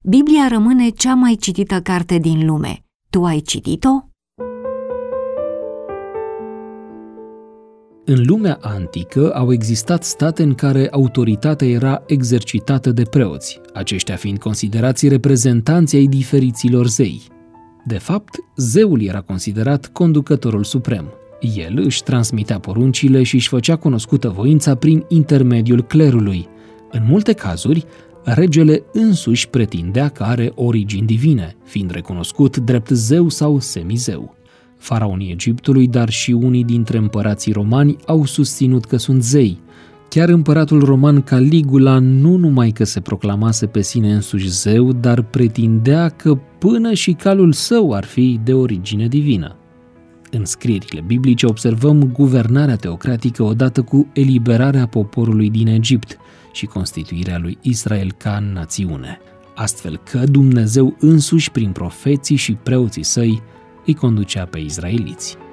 Biblia rămâne cea mai citită carte din lume. Tu ai citit-o? În lumea antică au existat state în care autoritatea era exercitată de preoți, aceștia fiind considerați reprezentanții ai diferiților zei. De fapt, zeul era considerat conducătorul suprem. El își transmitea poruncile și își făcea cunoscută voința prin intermediul clerului. În multe cazuri, regele însuși pretindea că are origini divine, fiind recunoscut drept zeu sau semizeu. Faraonii Egiptului, dar și unii dintre împărații romani au susținut că sunt zei. Chiar împăratul roman Caligula nu numai că se proclamase pe sine însuși zeu, dar pretindea că până și calul său ar fi de origine divină. În scrierile biblice observăm guvernarea teocratică odată cu eliberarea poporului din Egipt și constituirea lui Israel ca națiune, astfel că Dumnezeu însuși, prin profeții și preoții săi, îi conducea pe izraeliți.